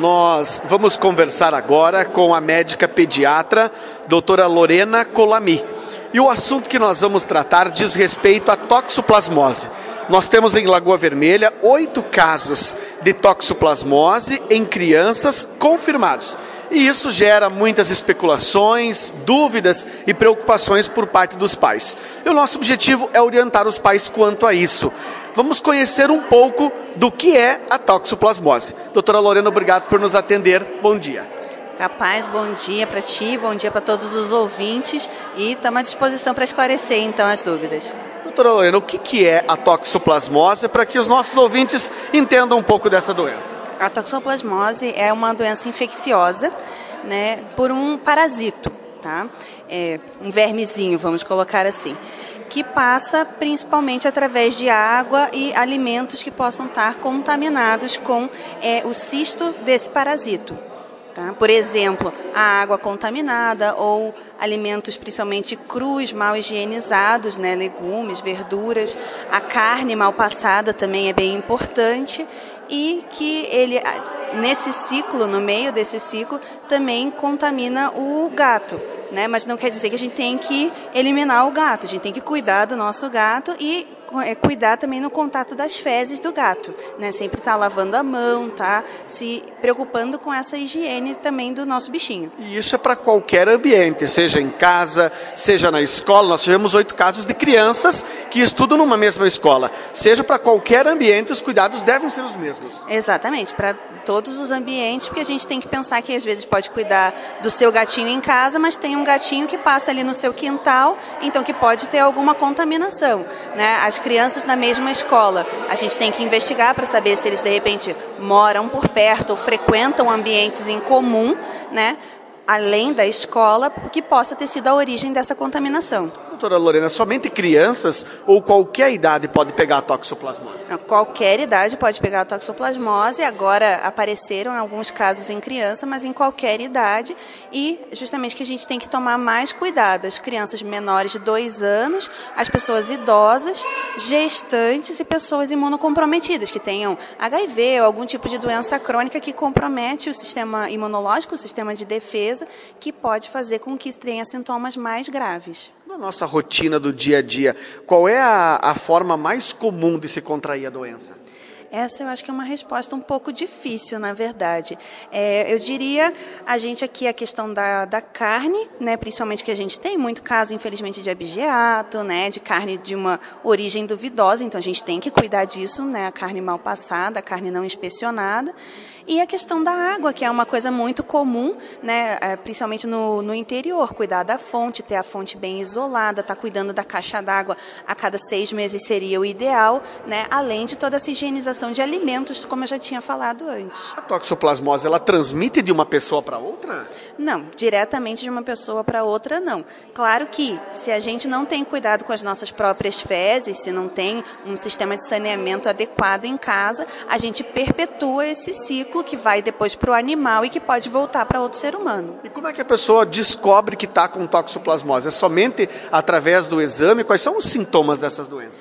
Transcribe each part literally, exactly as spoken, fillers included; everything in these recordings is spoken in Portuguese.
Nós vamos conversar agora com a médica pediatra, doutora Lorena Colami. E o assunto que nós vamos tratar diz respeito à toxoplasmose. Nós temos em Lagoa Vermelha oito casos de toxoplasmose em crianças confirmados. E isso gera muitas especulações, dúvidas e preocupações por parte dos pais. E o nosso objetivo é orientar os pais quanto a isso. Vamos conhecer um pouco do que é a toxoplasmose. Doutora Lorena, obrigado por nos atender. Bom dia. Capaz, bom dia para ti, bom dia para todos os ouvintes e estamos à disposição para esclarecer então as dúvidas. Doutora Lorena, o que, que é a toxoplasmose para que os nossos ouvintes entendam um pouco dessa doença? A toxoplasmose é uma doença infecciosa, né, por um parasito, tá? É, um vermezinho, vamos colocar assim, que passa principalmente através de água e alimentos que possam estar contaminados com é, o cisto desse parasito. Tá? Por exemplo, a água contaminada ou alimentos principalmente crus, mal higienizados, né? Legumes, verduras, a carne mal passada também é bem importante e que ele, nesse ciclo, no meio desse ciclo, também contamina o gato, né? Mas não quer dizer que a gente tem que eliminar o gato, a gente tem que cuidar do nosso gato e é, cuidar também no contato das fezes do gato, né? Sempre estar lavando a mão, tá? Se preocupando com essa higiene também do nosso bichinho. E isso é para qualquer ambiente, seja em casa, seja na escola. Nós tivemos oito casos de crianças que estudam numa mesma escola. Seja para qualquer ambiente, os cuidados devem ser os mesmos. Exatamente, para todos os ambientes, porque a gente tem que pensar que às vezes pode cuidar do seu gatinho em casa, mas tem um gatinho que passa ali no seu quintal, então que pode ter alguma contaminação, né? As crianças na mesma escola, a gente tem que investigar para saber se eles de repente moram por perto ou frequentam ambientes em comum, né? Além da escola, que possa ter sido a origem dessa contaminação. Doutora Lorena, somente crianças ou qualquer idade pode pegar a toxoplasmose? Qualquer idade pode pegar a toxoplasmose. Agora apareceram alguns casos em criança, mas em qualquer idade. E justamente que a gente tem que tomar mais cuidado. As crianças menores de dois anos, as pessoas idosas, gestantes e pessoas imunocomprometidas, que tenham H I V ou algum tipo de doença crônica que compromete o sistema imunológico, o sistema de defesa, que pode fazer com que tenha sintomas mais graves. Na nossa rotina do dia a dia, qual é a, a forma mais comum de se contrair a doença? Essa eu acho que é uma resposta um pouco difícil, na verdade. É, eu diria, a gente aqui, a questão da, da carne, né, principalmente que a gente tem muito caso, infelizmente, de abigeato, né, de carne de uma origem duvidosa, então a gente tem que cuidar disso, né, a carne mal passada, a carne não inspecionada. E a questão da água, que é uma coisa muito comum, né, principalmente no, no interior, cuidar da fonte, ter a fonte bem isolada, estar tá cuidando da caixa d'água a cada seis meses seria o ideal, né, além de toda essa higienização de alimentos, como eu já tinha falado antes. A toxoplasmose, ela transmite de uma pessoa para outra? Não, diretamente de uma pessoa para outra, não. Claro que, se a gente não tem cuidado com as nossas próprias fezes, se não tem um sistema de saneamento adequado em casa, a gente perpetua esse ciclo que vai depois para o animal e que pode voltar para outro ser humano. E como é que a pessoa descobre que está com toxoplasmose? É somente através do exame? Quais são os sintomas dessas doenças?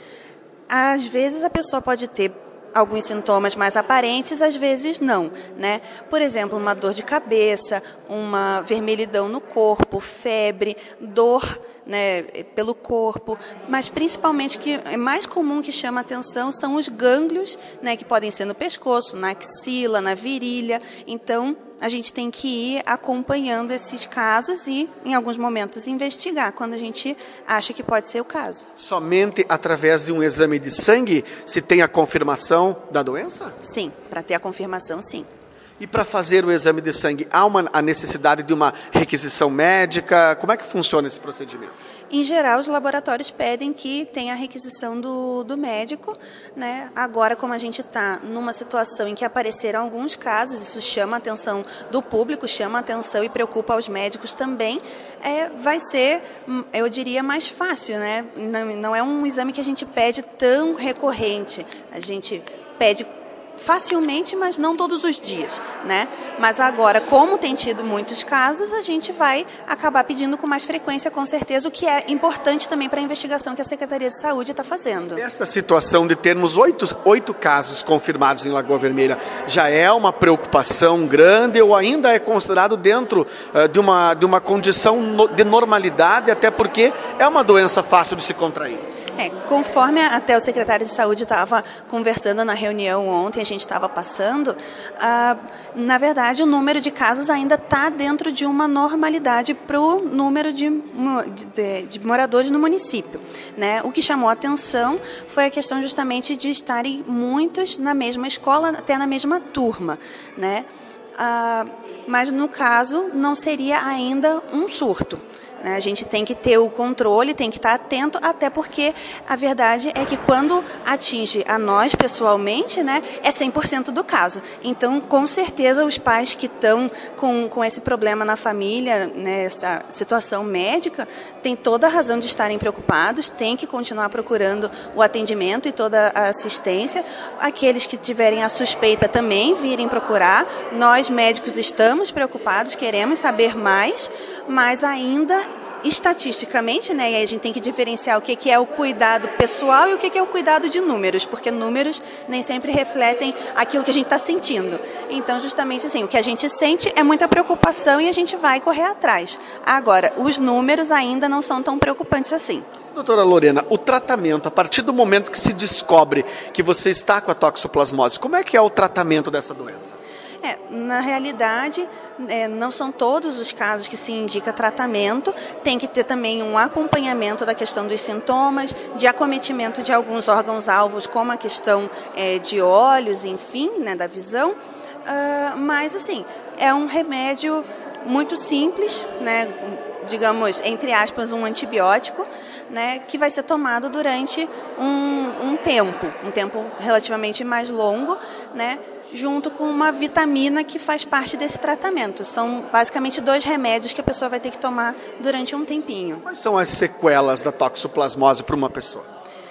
Às vezes a pessoa pode ter alguns sintomas mais aparentes, às vezes não, né? Por exemplo, uma dor de cabeça, uma vermelhidão no corpo, febre, dor, né, pelo corpo, mas principalmente que é mais comum, que chama a atenção, são os gânglios, né, que podem ser no pescoço, na axila, na virilha. Então, a gente tem que ir acompanhando esses casos e, em alguns momentos, investigar quando a gente acha que pode ser o caso. Somente através de um exame de sangue se tem a confirmação da doença? Sim, para ter a confirmação, sim. E para fazer o exame de sangue, há uma, a necessidade de uma requisição médica? Como é que funciona esse procedimento? Em geral, os laboratórios pedem que tenha a requisição do, do médico, né? Agora, como a gente está numa situação em que apareceram alguns casos, isso chama a atenção do público, chama a atenção e preocupa os médicos também, é, vai ser, eu diria, mais fácil, né? Não, não é um exame que a gente pede tão recorrente. A gente pede facilmente, mas não todos os dias, né? Mas agora, como tem tido muitos casos, a gente vai acabar pedindo com mais frequência, com certeza, o que é importante também para a investigação que a Secretaria de Saúde está fazendo. Esta situação de termos oito, oito casos confirmados em Lagoa Vermelha já é uma preocupação grande ou ainda é considerado dentro uh, de, uma, de uma condição no, de normalidade, até porque é uma doença fácil de se contrair? É, conforme até o secretário de Saúde estava conversando na reunião ontem, a gente estava passando, ah, na verdade o número de casos ainda está dentro de uma normalidade para o número de, de, de moradores no município, né? O que chamou a atenção foi a questão justamente de estarem muitos na mesma escola, até na mesma turma, né? Ah, mas no caso não seria ainda um surto. A gente tem que ter o controle, tem que estar atento, até porque a verdade é que quando atinge a nós pessoalmente, né, é cem por cento do caso. Então, com certeza, os pais que estão com, com esse problema na família, né, essa situação médica, têm toda a razão de estarem preocupados, têm que continuar procurando o atendimento e toda a assistência. Aqueles que tiverem a suspeita também virem procurar. Nós, médicos, estamos preocupados, queremos saber mais, mas ainda estatisticamente, né, e aí a gente tem que diferenciar o que, que é o cuidado pessoal e o que, que é o cuidado de números, porque números nem sempre refletem aquilo que a gente está sentindo. Então, justamente assim, o que a gente sente é muita preocupação e a gente vai correr atrás. Agora, os números ainda não são tão preocupantes assim. Doutora Lorena, o tratamento, a partir do momento que se descobre que você está com a toxoplasmose, como é que é o tratamento dessa doença? É, na realidade, é, não são todos os casos que se indica tratamento, tem que ter também um acompanhamento da questão dos sintomas, de acometimento de alguns órgãos-alvos, como a questão é, de olhos, enfim, né, da visão, uh, mas assim, é um remédio muito simples, né, digamos, entre aspas, um antibiótico, né, que vai ser tomado durante um, um tempo, um tempo relativamente mais longo, né, junto com uma vitamina que faz parte desse tratamento. São basicamente dois remédios que a pessoa vai ter que tomar durante um tempinho. Quais são as sequelas da toxoplasmose para uma pessoa?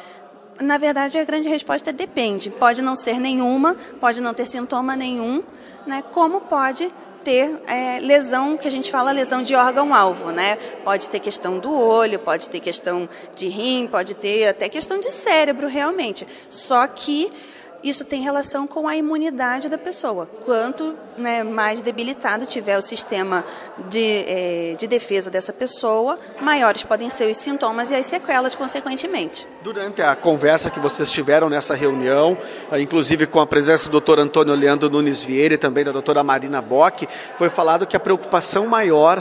Na verdade, a grande resposta é depende. Pode não ser nenhuma, pode não ter sintoma nenhum, né, como pode ter é, lesão, que a gente fala lesão de órgão-alvo, né? Pode ter questão do olho, pode ter questão de rim, pode ter até questão de cérebro, realmente. Só que isso tem relação com a imunidade da pessoa. Quanto, né, mais debilitado tiver o sistema de, é, de defesa dessa pessoa, maiores podem ser os sintomas e as sequelas, consequentemente. Durante a conversa que vocês tiveram nessa reunião, inclusive com a presença do doutor Antônio Leandro Nunes Vieira e também da doutora Marina Bock, foi falado que a preocupação maior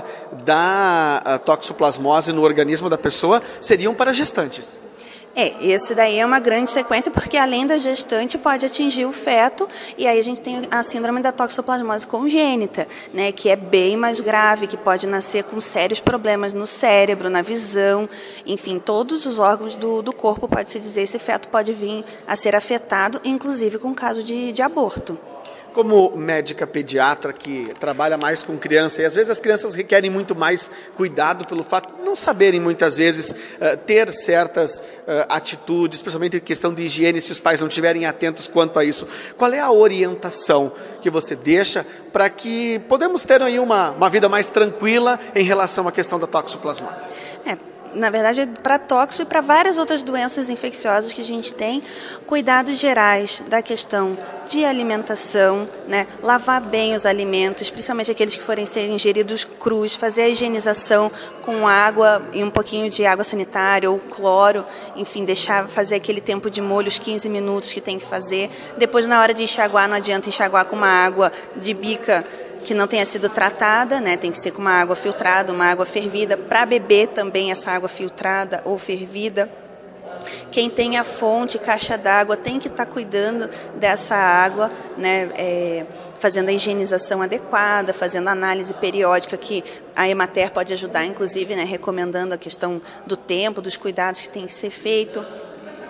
da toxoplasmose no organismo da pessoa seriam para gestantes. É, esse daí é uma grande sequência, porque além da gestante pode atingir o feto, e aí a gente tem a síndrome da toxoplasmose congênita, né, que é bem mais grave, que pode nascer com sérios problemas no cérebro, na visão, enfim, todos os órgãos do, do corpo, pode-se dizer, esse feto pode vir a ser afetado, inclusive com caso de, de aborto. Como médica pediatra que trabalha mais com criança, e às vezes as crianças requerem muito mais cuidado pelo fato de não saberem muitas vezes uh, ter certas uh, atitudes, principalmente em questão de higiene, se os pais não estiverem atentos quanto a isso. Qual é a orientação que você deixa para que podemos ter aí uma, uma vida mais tranquila em relação à questão da toxoplasmose? É. Na verdade, para tóxico e para várias outras doenças infecciosas que a gente tem, cuidados gerais da questão de alimentação, né? Lavar bem os alimentos, principalmente aqueles que forem ser ingeridos crus, fazer a higienização com água e um pouquinho de água sanitária ou cloro, enfim, deixar fazer aquele tempo de molho, os quinze minutos que tem que fazer. Depois, na hora de enxaguar, não adianta enxaguar com uma água de bica que não tenha sido tratada, né? Tem que ser com uma água filtrada, uma água fervida, para beber também essa água filtrada ou fervida. Quem tem a fonte, caixa d'água, tem que estar tá cuidando dessa água, né? É, fazendo a higienização adequada, fazendo análise periódica, que a Emater pode ajudar, inclusive, né? Recomendando a questão do tempo, dos cuidados que tem que ser feito.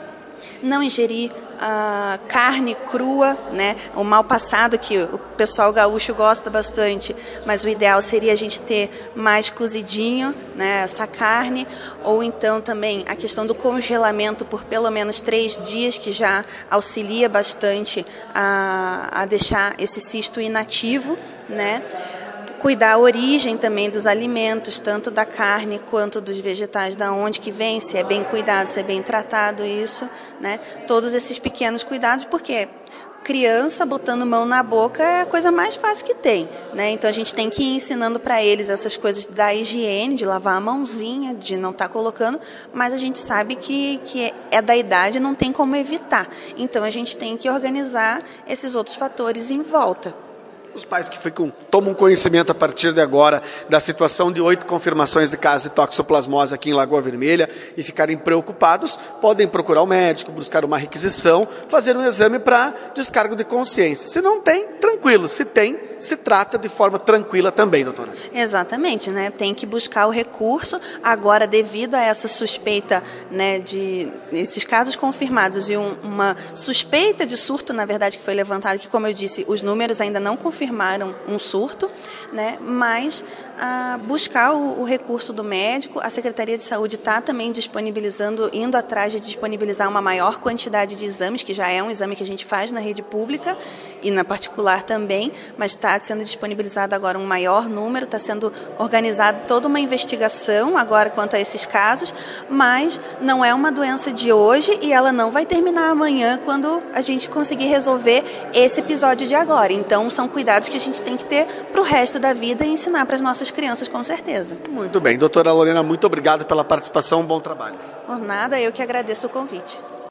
Não ingerir uh, carne crua, né? O mal passado que o pessoal gaúcho gosta bastante, mas o ideal seria a gente ter mais cozidinho, né, essa carne, ou então também a questão do congelamento por pelo menos três dias, que já auxilia bastante a, a deixar esse cisto inativo, né? Cuidar a origem também dos alimentos, tanto da carne quanto dos vegetais, da onde que vem, se é bem cuidado, se é bem tratado isso, né? Todos esses pequenos cuidados, porque criança botando mão na boca é a coisa mais fácil que tem, né? Então a gente tem que ir ensinando para eles essas coisas da higiene, de lavar a mãozinha, de não estar colocando, mas a gente sabe que, que é da idade, não tem como evitar. Então a gente tem que organizar esses outros fatores em volta. Os pais que ficam, tomam conhecimento a partir de agora da situação de oito confirmações de casos de toxoplasmose aqui em Lagoa Vermelha e ficarem preocupados, podem procurar o médico, buscar uma requisição, fazer um exame para descargo de consciência. Se não tem, tranquilo. Se tem, se trata de forma tranquila também, doutora. Exatamente, né? Tem que buscar o recurso. Agora, devido a essa suspeita, né, de esses casos confirmados e um, uma suspeita de surto, na verdade, que foi levantada, que, como eu disse, os números ainda não confirmaram confirmaram um surto, né? Mas ah, buscar o, o recurso do médico. A Secretaria de Saúde está também disponibilizando, indo atrás de disponibilizar uma maior quantidade de exames, que já é um exame que a gente faz na rede pública e na particular também, mas está sendo disponibilizado agora um maior número, está sendo organizada toda uma investigação agora quanto a esses casos, mas não é uma doença de hoje e ela não vai terminar amanhã quando a gente conseguir resolver esse episódio de agora. Então, são cuidados que a gente tem que ter para o resto da vida e ensinar para as nossas crianças, com certeza. Muito bem. Doutora Lorena, muito obrigado pela participação, um bom trabalho. Por nada, eu que agradeço o convite.